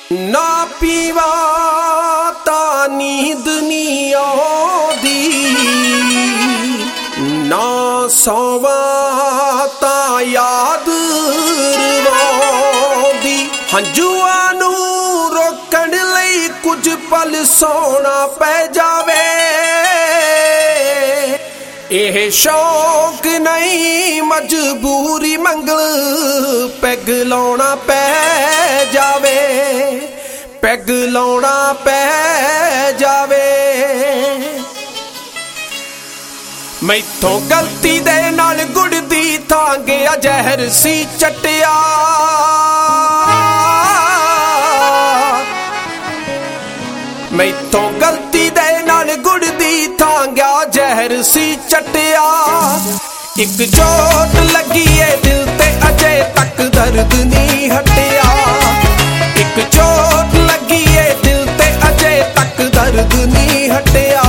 ना पीवा ता नींद नी आउंदी, ना सोवा ता याद रवाउंदी। हंजुआं नूं रोकण लई कुछ पल सोना पै जावे, एह शौक नहीं मजबूरी मंगल पैग लाउणा पै जावे, पैग लाउणा पै जावे। मैथों गलती दे नाल गुड़ दी थां गया जहर सी चटिया, मैथों गलती दे नाल गुड़ दी थां गया जहर सी चटिया। एक चोट लगी है दिल ते अजे तक दर्द नहीं हटिया, एक चोट लगी है दिल ते अजे तक दर्द नहीं हटिया।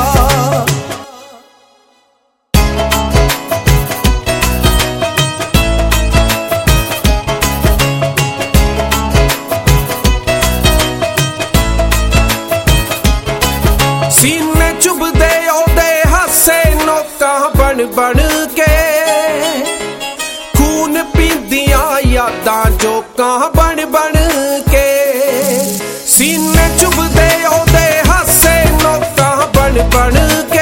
सीने चुभदे ओदे हासे नोकां बन बन के, खून पींदियां यादां जोकां बन बन के। सीने चुभदे ओदे हासे नोकां बन बन के,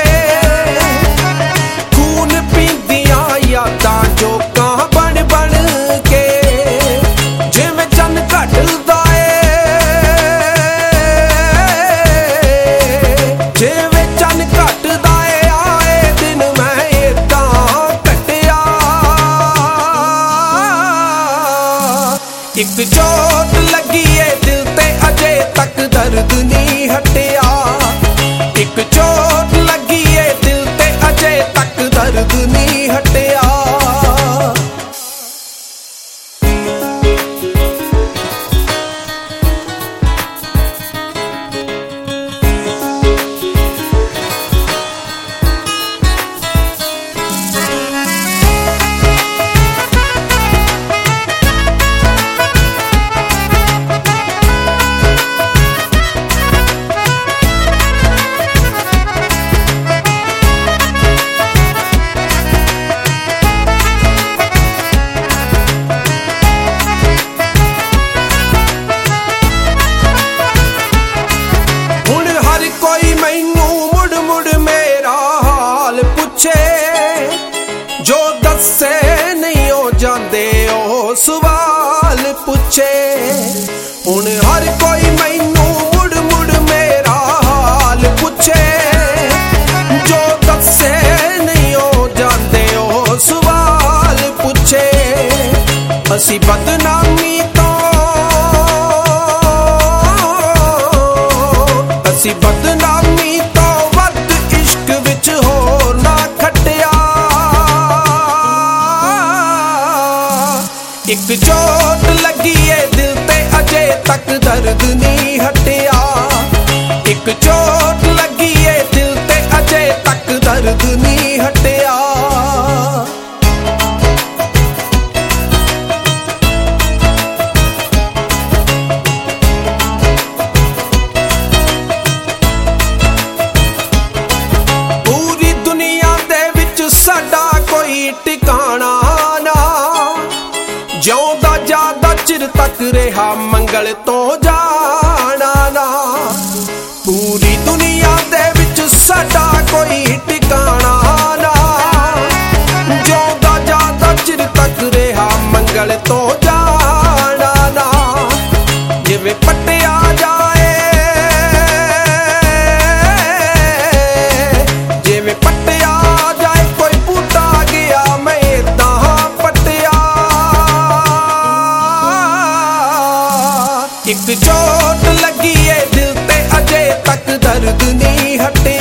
खून पींदियां यादां जोकां बन बन के। जिवें चन्न घटदा एक चोट लगी है दिल ते अजे तक दर्द नहीं हटिया, एक चोट लगी है दिल ते अजे तक दर्द नहीं हटिया। जो दसे नहीं हो जाते ओ सवाल पूछे, हुण हर कोई मैनू मुड़ मुड़ मेरा हाल पूछे। जो दसे नहीं हो जाते ओ सवाल पूछे, असी बदनामी तो असी बदनामी तो वध इश्क विच होर ना खटिया। एक चोट लगी है दिल ते अजे तक दर्द नहीं हटिया, एक चोट लगी है दिल ते अजे तक दर्द नहीं हटिया। पूरी दुनिया दे विच साडा कोई ठिकाना ना, जिउंदा ज्यादा चिर तक रहा मंगल तो जाना ना। पूरी दुनिया दे विच साडा कोई ठिकाना ना, जिउंदा ज्यादा चिर तक रहा मंगल तो जाना ना। जिवें पट्टिया जाए, जिवें पट्टिया जाए कोई बूटा गया मैं तां पट्टिया। एक चोट लगी है दिल ते अजे तक दर्द नहीं हटे,